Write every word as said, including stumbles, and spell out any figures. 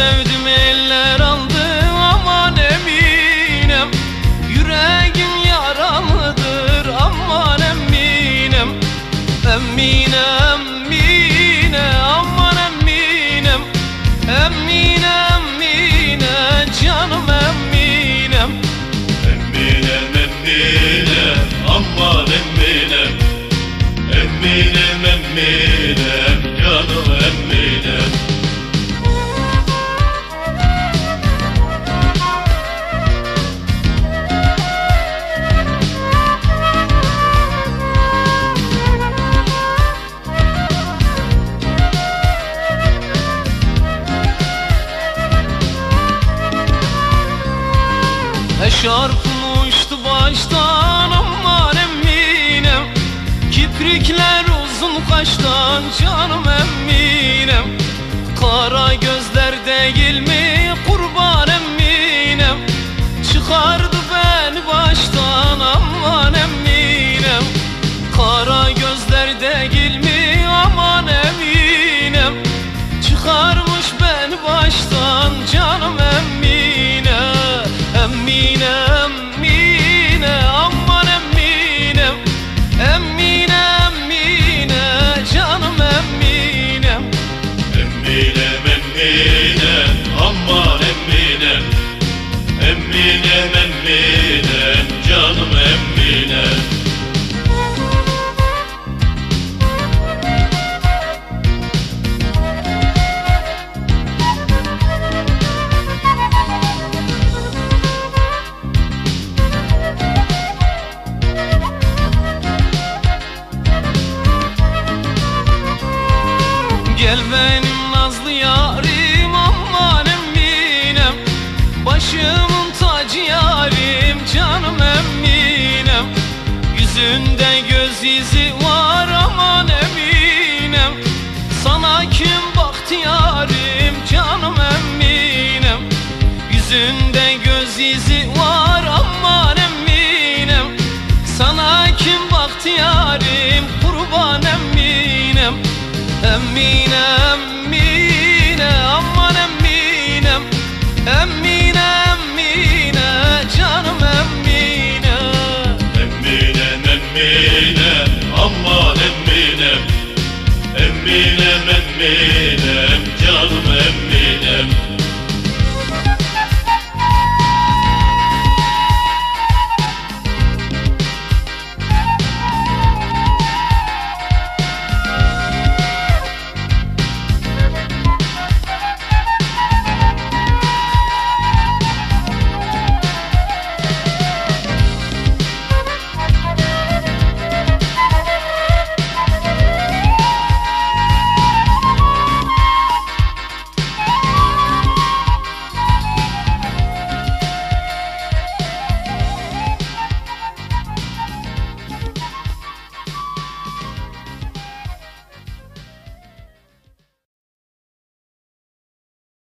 sevdim eller aldı aman eminem. Yüreğim yaralıdır aman eminem. Emmine emmine aman emminem. Emmine emmine canım emminem. Emminem emminem aman emminem. Emminem emminem canım emminem. Eşarpım uçtu baştan aman emminem. Kiprikler uzun kaştan canım emminem. Kara gözler değil mi kurban emminem. Çıkardı beni baştan aman emminem. Kara gözler değil mi aman emminem. Çıkarmış beni baştan canım emmine. Emmine emmine aman emminem. Emmine emmine canım emminem. Emminem emminem aman emminem. Emminem emminem canım emminem. Gel benim nazlı yarim aman emminem. Başımın tacı yarim canım emminem. Yüzünde göz izi var aman emminem. Sana kim baktı yarim canım emminem. Yüzünde göz izi var aman emminem. Sana kim baktı yarim kurban emminem. Emmine